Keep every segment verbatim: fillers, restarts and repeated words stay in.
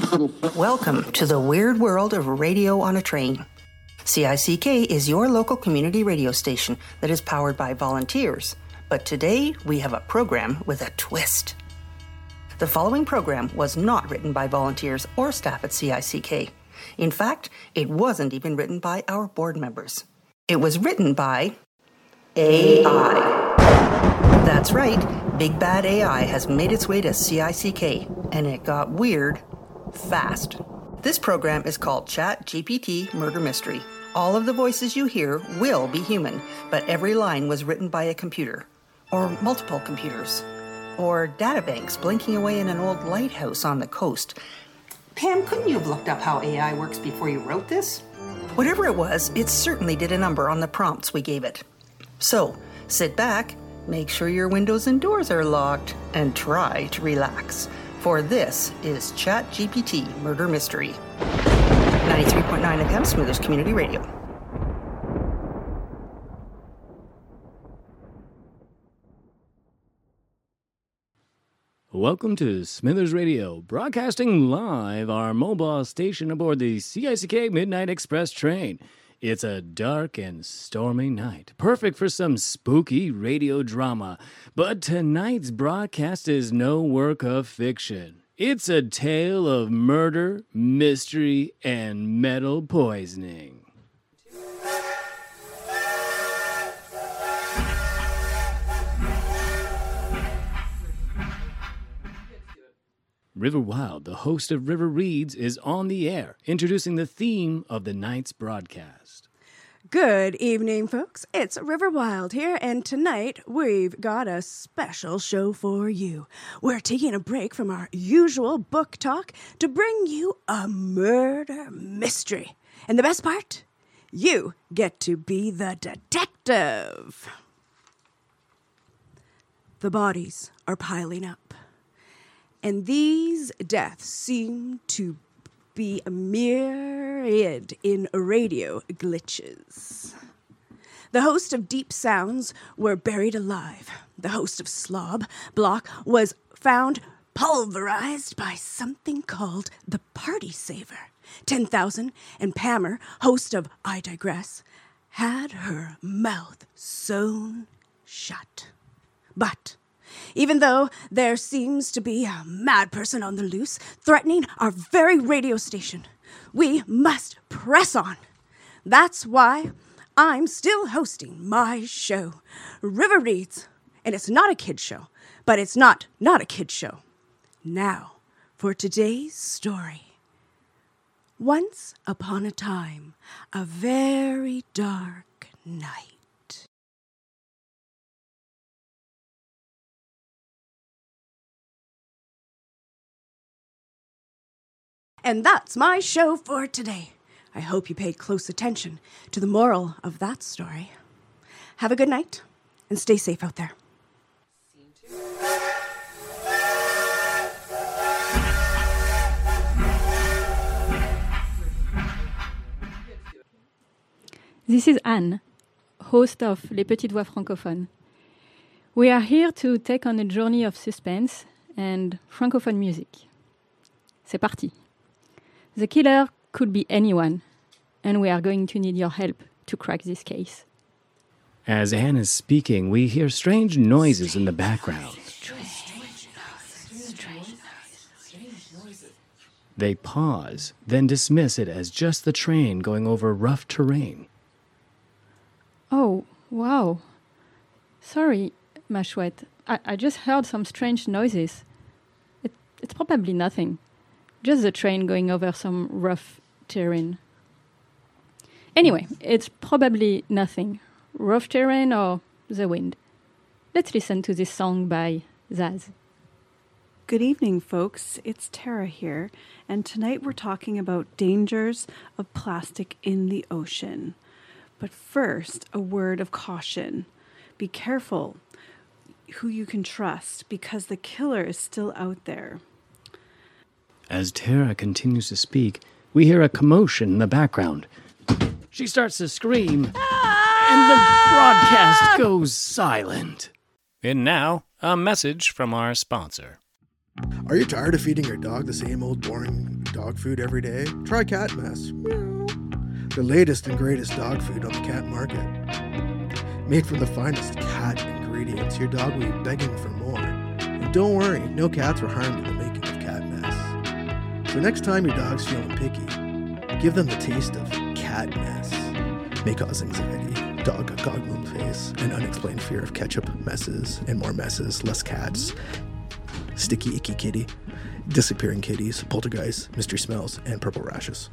Welcome to the weird world of radio on a train. C I C K is your local community radio station that is powered by volunteers. But today we have a program with a twist. The following program was not written by volunteers or staff at C I C K. In fact, it wasn't even written by our board members. It was written by A I. That's right, Big Bad A I has made its way to C I C K, and it got weird fast. This program is called Chat G P T Murder Mystery. All of the voices you hear will be human, but every line was written by a computer, or multiple computers, or databanks blinking away in an old lighthouse on the coast. Pam, couldn't you have looked up how A I works before you wrote this? Whatever it was, it certainly did a number on the prompts we gave it. So, sit back, make sure your windows and doors are locked, and try to relax. For this is Chat G P T Murder Mystery. ninety-three point nine F M Smithers Community Radio. Welcome to Smithers Radio, broadcasting live our mobile station aboard the C I C K Midnight Express train. It's a dark and stormy night, perfect for some spooky radio drama. But tonight's broadcast is no work of fiction. It's a tale of murder, mystery, and metal poisoning. River Wild, the host of River Reads, is on the air, introducing the theme of the night's broadcast. Good evening, folks. It's River Wild here, and tonight we've got a special show for you. We're taking a break from our usual book talk to bring you a murder mystery. And the best part? You get to be the detective. The bodies are piling up. And these deaths seem to be a myriad in radio glitches. The host of Deep Sounds were buried alive. The host of Slob Block was found pulverized by something called the Party Saver. ten thousand and Pammer, host of I Digress, had her mouth sewn shut. But even though there seems to be a mad person on the loose threatening our very radio station, we must press on. That's why I'm still hosting my show, River Reads. And it's not a kid show, but it's not not a kid show. Now, for today's story. Once upon a time, a very dark night. And that's my show for today. I hope you paid close attention to the moral of that story. Have a good night, and stay safe out there. This is Anne, host of Les Petites Voix Francophones. We are here to take on a journey of suspense and francophone music. C'est parti. The killer could be anyone, and we are going to need your help to crack this case. As Anne is speaking, we hear strange noises in the background. They pause, then dismiss it as just the train going over rough terrain. Oh, wow. Sorry, ma chouette. I, I just heard some strange noises. It, it's probably nothing. Just the train going over some rough terrain. Anyway, it's probably nothing. Rough terrain or the wind. Let's listen to this song by Zaz. Good evening, folks. It's Tara here, and tonight we're talking about dangers of plastic in the ocean. But first, a word of caution. Be careful who you can trust, because the killer is still out there. As Tara continues to speak, we hear a commotion in the background. She starts to scream, ah! and the broadcast goes silent. And now, a message from our sponsor. Are you tired of feeding your dog the same old boring dog food every day? Try Cat Mess. Meow. The latest and greatest dog food on the cat market. Made from the finest cat ingredients, your dog will be begging for more. And don't worry, no cats were harmed in the making of Cat Mess. So next time your dog's feeling picky, give them the taste of Cat Mess. May cause anxiety, dog goggle face, and unexplained fear of ketchup messes and more messes, less cats, sticky icky kitty, disappearing kitties, poltergeists, mystery smells, and purple rashes.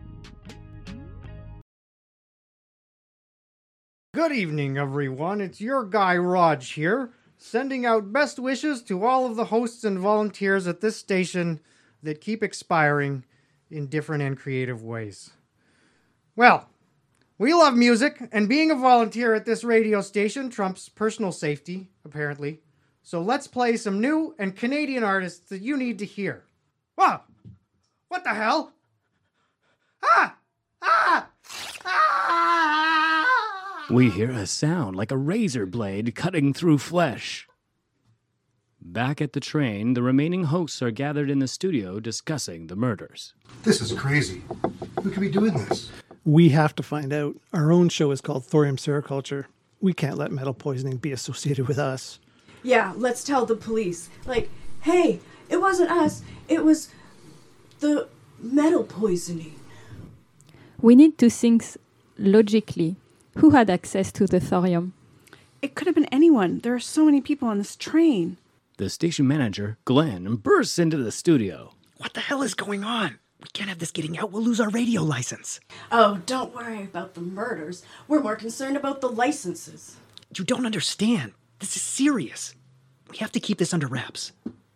Good evening, everyone. It's your guy, Raj, here, sending out best wishes to all of the hosts and volunteers at this station that keep expiring in different and creative ways. Well, we love music, and being a volunteer at this radio station trumps personal safety, apparently. So let's play some new and Canadian artists that you need to hear. Whoa! What the hell? Ah! Ah! Ah! We hear a sound like a razor blade cutting through flesh. Back at the train, the remaining hosts are gathered in the studio discussing the murders. This is crazy. Who could be doing this? We have to find out. Our own show is called Thorium Sericulture. We can't let metal poisoning be associated with us. Yeah, let's tell the police. Like, hey, it wasn't us. It was the metal poisoning. We need to think logically. Who had access to the thorium? It could have been anyone. There are so many people on this train. The station manager, Glenn, bursts into the studio. What the hell is going on? We can't have this getting out. We'll lose our radio license. Oh, don't worry about the murders. We're more concerned about the licenses. You don't understand. This is serious. We have to keep this under wraps.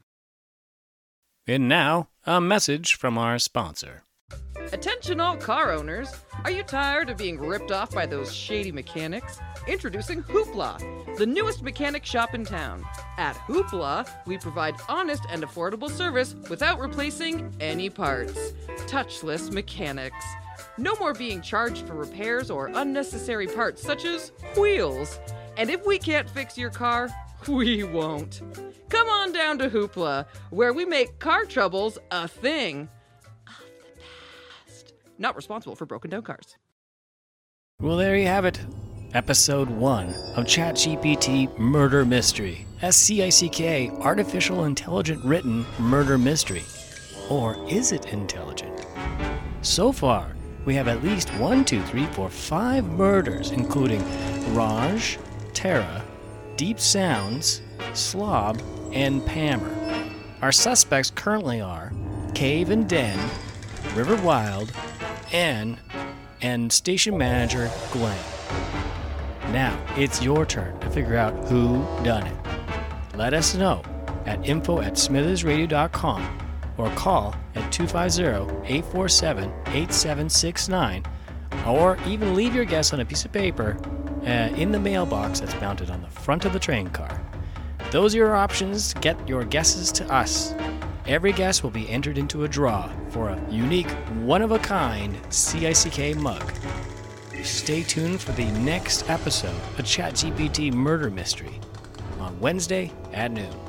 And now, a message from our sponsor. Attention all car owners. Are you tired of being ripped off by those shady mechanics? Introducing Hoopla, the newest mechanic shop in town. At Hoopla, we provide honest and affordable service without replacing any parts. Touchless mechanics. No more being charged for repairs or unnecessary parts such as wheels. And if we can't fix your car, we won't. Come on down to Hoopla, where we make car troubles a thing. Not responsible for broken down cars. Well, there you have it. Episode one of ChatGPT Murder Mystery. S C I C K, Artificial Intelligent Written Murder Mystery. Or is it intelligent? So far, we have at least one, two, three, four, five murders, including Raj, Tara, Deep Sounds, Slob, and Pammer. Our suspects currently are Cave and Den, River Wild, Anne, and station manager Glenn. Now, it's your turn to figure out who done it. Let us know at info at smithers radio dot com or call at two five zero, eight four seven, eight seven six nine, or even leave your guess on a piece of paper uh, in the mailbox that's mounted on the front of the train car. Those are your options to get your guesses to us. Every guess will be entered into a draw for a unique, one-of-a-kind C I C K mug. Stay tuned for the next episode of ChatGPT Murder Mystery on Wednesday at noon.